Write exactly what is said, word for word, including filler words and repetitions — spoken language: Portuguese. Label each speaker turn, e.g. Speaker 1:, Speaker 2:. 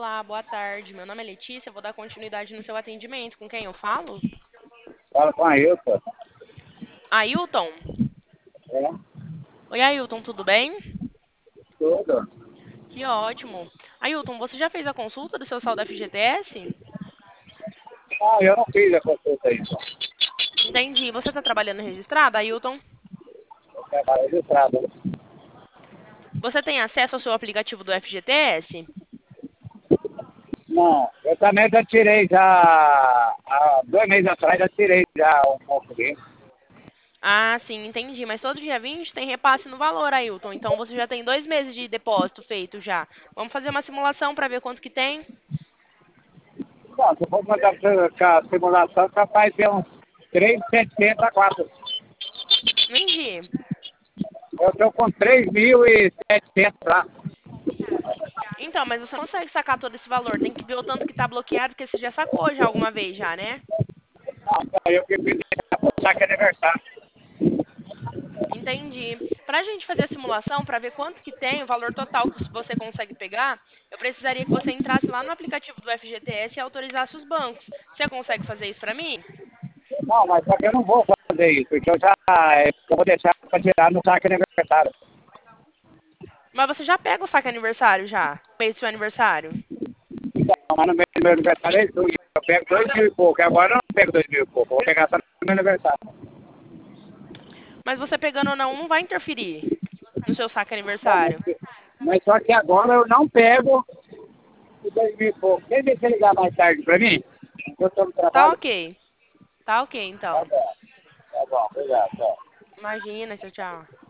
Speaker 1: Olá, boa tarde. Meu nome é Letícia, eu vou dar continuidade no seu atendimento. Com quem eu falo?
Speaker 2: Fala com a Ailton.
Speaker 1: Ailton?
Speaker 2: É,
Speaker 1: Oi, Ailton, tudo bem?
Speaker 2: tudo.
Speaker 1: Que ótimo. Ailton, você já fez a consulta do seu saldo F G T S?
Speaker 2: Ah, eu não fiz a consulta ainda.
Speaker 1: Entendi. Você está trabalhando registrado, Ailton?
Speaker 2: Eu trabalho registrado.
Speaker 1: Você tem acesso ao seu aplicativo do F G T S?
Speaker 2: Não, eu também já tirei já, há dois meses atrás já tirei já um pouco dele.
Speaker 1: Ah, sim, entendi. Mas todo dia vinte tem repasse no valor, Ailton. Então você já tem dois meses de depósito feito já. Vamos fazer uma simulação para ver quanto que tem?
Speaker 2: Não, se for mandar com a simulação, capaz de ter uns três mil e setecentos a quatro.
Speaker 1: Não entendi.
Speaker 2: Eu estou com três mil e setecentos lá.
Speaker 1: Então, mas você não consegue sacar todo esse valor. Tem que ver o tanto que tá bloqueado, porque você já sacou já alguma vez já, né?
Speaker 2: Não, eu que fiz saque aniversário.
Speaker 1: Entendi. Para a gente fazer a simulação, para ver quanto que tem, o valor total que você consegue pegar, eu precisaria que você entrasse lá no aplicativo do F G T S e autorizasse os bancos. Você consegue fazer isso para mim?
Speaker 2: Não, mas só que eu não vou fazer isso, porque eu já eu vou deixar para tirar no saque aniversário.
Speaker 1: Mas você já pega o saque aniversário já? Fez seu aniversário?
Speaker 2: Então, mas no meu, meu aniversário é isso. Eu pego dois mil e pouco. Agora eu não pego dois mil e pouco. Eu vou pegar só no meu aniversário.
Speaker 1: Mas você pegando ou não, não vai interferir no seu saque
Speaker 2: Não, mas,
Speaker 1: aniversário.
Speaker 2: mas só que agora eu não pego o dois mil e pouco. Quem deixa ligar mais tarde pra mim? Eu estou no
Speaker 1: Tá
Speaker 2: trabalho?
Speaker 1: ok. Tá ok,
Speaker 2: Tá
Speaker 1: então.
Speaker 2: bom. Tá bom, obrigado. Tchau.
Speaker 1: Imagina, tchau, tchau.